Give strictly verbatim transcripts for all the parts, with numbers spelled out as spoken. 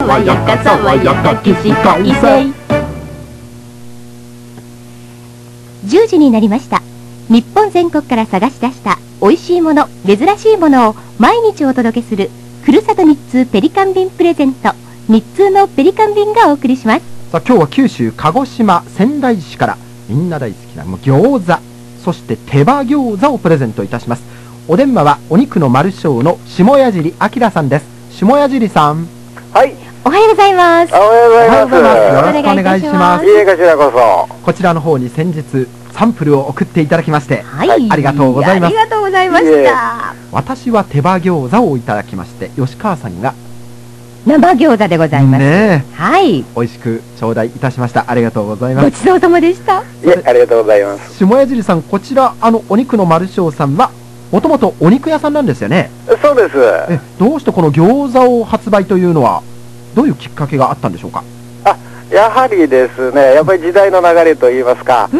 爽やか爽やか起死回生。 じゅうじになりました。日本全国から探し出した美味しいもの、珍しいものを毎日お届けするふるさと日通ペリカン便プレゼント、日通のペリカン便がお送りします。 さあ今日は九州鹿児島仙台市からみんな大好きなもう餃子、そして手羽餃子をプレゼントいたします。お電話はお肉の丸章の下矢尻明さんです。下矢尻さん、 はい、 おはようございます。 おはようございます。 よろしくお願いします。 いえ、こちらこそ。 こちらの方に先日サンプルを送っていただきまして、 はい、 ありがとうございます。 ありがとうございました。 私は手羽餃子をいただきまして、吉川さんが生餃子でございます。 ね、 はい、 美味しく頂戴いたしました。ありがとうございます。 ごちそうさまでした。 いえ、ありがとうございます。 下矢尻さん、こちらあのお肉の丸章さんはもともとお肉屋さんなんですよね。 そうです。 え、どうしてこの餃子を発売というのはどういうきっかけがあったんでしょうか。 あ、やはりですね、やっぱり時代の流れといいますか、うん、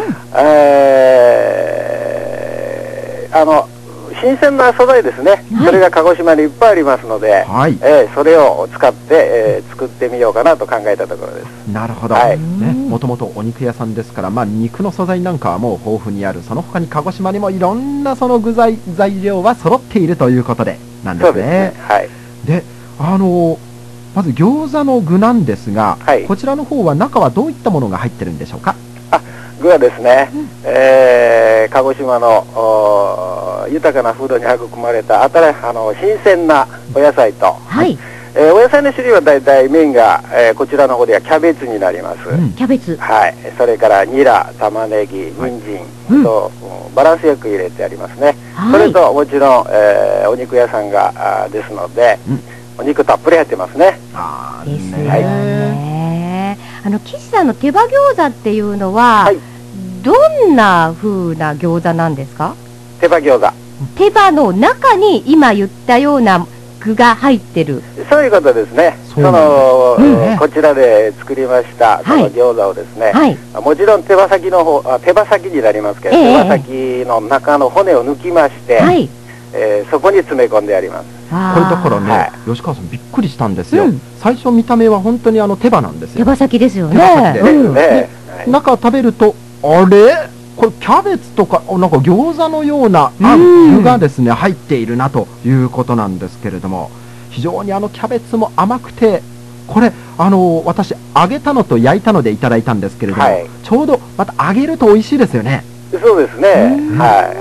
えー、あの新鮮な素材ですね、はい、それが鹿児島にいっぱいありますので、はい、えー、それを使って、えー、作ってみようかなと考えたところです。 なるほど、はい、ね、もともとお肉屋さんですから、まあ、肉の素材なんかはもう豊富にある。その他に鹿児島にもいろんなその具材材料は揃っているということでなんですね。そうですね、はい、で、あのー、まず餃子の具なんですが、はい、こちらの方は中はどういったものが入ってるんでしょうか。 あ、具はですね、うん、えー、鹿児島の豊かな風土に育まれた新あの新鮮なお野菜と、はい、えー、お野菜の種類はだいたいメインが、えー、こちらの方ではキャベツになります。うん、 キャベツ、 はい、それからニラ、玉ねぎ、人参、はい、と、うん、バランスよく入れてありますね。はい、それともちろん、えー、お肉屋さんがあですので、うん、お肉たっぷり入ってますね。 あですね、はい、あの岸さんの手羽餃子っていうのは、はい、どんな風な餃子なんですか。 手羽餃子、 手羽の中に今言ったような具が入ってる、 そういうことですね。その、うん、こちらで作りましたその餃子をですね、はい、もちろん手羽先の方、手羽先になりますけど、えー、手羽先の中の骨を抜きまして、はい、えー、そこに詰め込んであります。 これだからね、はい、吉川さんびっくりしたんですよ、うん、最初見た目は本当にあの手羽なんですよ。 手羽先ですよね。 手羽先で、うん、で、はい、中食べるとあれこれキャベツとかなんか餃子のようなあん具がですね入っているなということなんですけれども、非常にあのキャベツも甘くて、これあの私揚げたのと焼いたのでいただいたんですけれども、はい、ちょうどまた揚げると美味しいですよね。 そうですね、はい、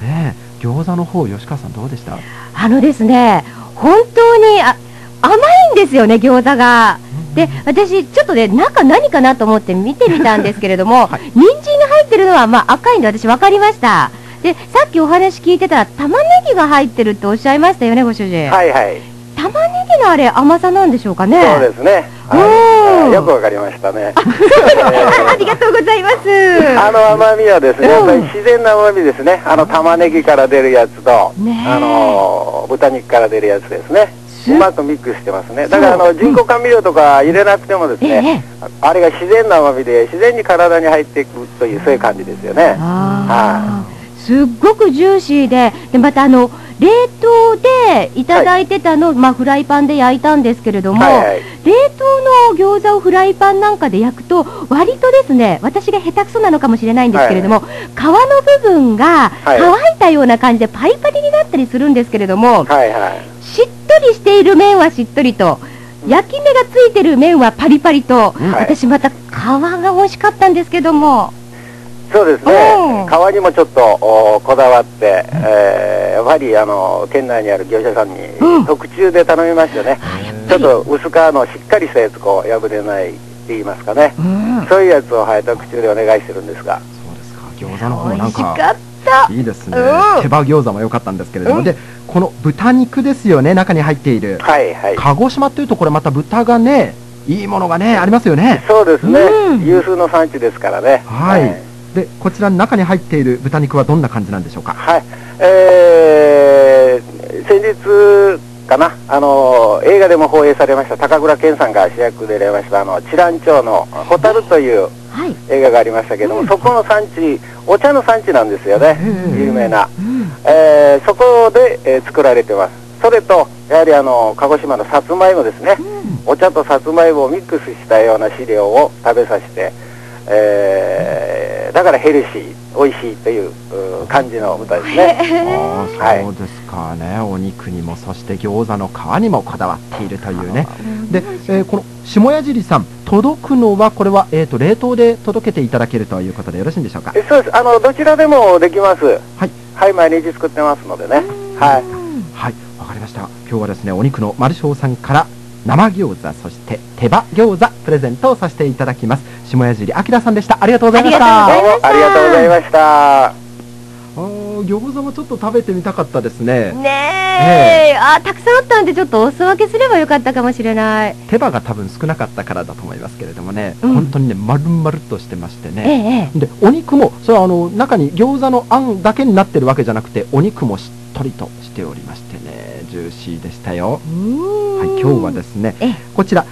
ね、餃子の方吉川さんどうでした。 あのですね、本当にあ甘いんですよね、餃子が。で、私ちょっとね中何かなと思って見てみたんですけれども、はい、人参が入ってるのはまあ赤いんで私分かりました。で、さっきお話聞いてたら玉ねぎが入ってるっておっしゃいましたよね、ご主人。はいはい。玉ねぎのあれ甘さなんでしょうかね。 そうですね、はい、よくわかりましたね。あ、 ありがとうございます。 あの甘みはですね、やっぱり自然な甘みですね。あの玉ねぎから出るやつと、ね、あの豚肉から出るやつですね。うまくミックスしてますね。だからあの人工甘味料とか入れなくてもですね、ええ、あれが自然な甘みで自然に体に入っていくというそういう感じですよね。 はい、すっごくジューシーで、でまたあの冷凍でいただいてたの、はい、まあフライパンで焼いたんですけれども、はいはい、冷凍の餃子をフライパンなんかで焼くと割とですね、私が下手くそなのかもしれないんですけれども、はい、皮の部分が乾いたような感じでパリパリになったりするんですけれども、はいはい、しっとりしている麺はしっとりと、焼き目がついてる麺はパリパリと、はい、私また皮が美味しかったんですけども。 そうですね、皮にもちょっとこだわって、うん、えー、やはりあの県内にある業者さんに、うん、特注で頼みましたね。ちょっと薄皮のしっかりしたやつ、こう破れないって言いますかね、うん、そういうやつを、はい、特注でお願いしてるんですが。 そうですか、餃子の方なんかいいですね、うん、手羽餃子も良かったんですけれども、うん、でこの豚肉ですよね、中に入っている、はいはい、鹿児島というとこれまた豚がね、いいものがねありますよね。 そうですね、うん、有数の産地ですからね。 はい、はい、でこちらの中に入っている豚肉はどんな感じなんでしょうか。 はい、えー、先日かな、あの映画でも放映されました高倉健さんが主役で出ましたあの知覧町のホタルという映画がありましたけども、はい、そこの産地、お茶の産地なんですよね、有名な、えー、そこで、えー、作られてます。それとやはりあの鹿児島のさつまいもですね、 お茶とさつまいもをミックスしたような飼料を食べさせて、えー、だからヘルシー、美味しいという感じの豚ですね。 ああ、そうですかね。お肉にもそして餃子の皮にもこだわっているというね。で、えー、この下矢尻さん、届くのはこれは、えー、と冷凍で届けていただけるということでよろしいんでしょうか。 えそうです。あのどちらでもできます。 はい、 はい、毎日作ってますのでね。はい、 はい、わかりました。今日はですね、お肉の丸翔さんから生餃子、そして手羽餃子プレゼントをさせていただきます。下矢尻明さんでした。ありがとうございました。 どうもありがとうございました。 あ餃子もちょっと食べてみたかったですね。 ねえ、えー、あたくさんあったんでちょっとお裾分けすればよかったかもしれない。 手羽が多分少なかったからだと思いますけれどもね、うん、本当にね丸々としてましてね、ええ、でお肉もそれはあの中に餃子のあんだけになってるわけじゃなくてお肉もしっとりとしておりましてね、ジューシーでしたよ。はい、今日はですねこちら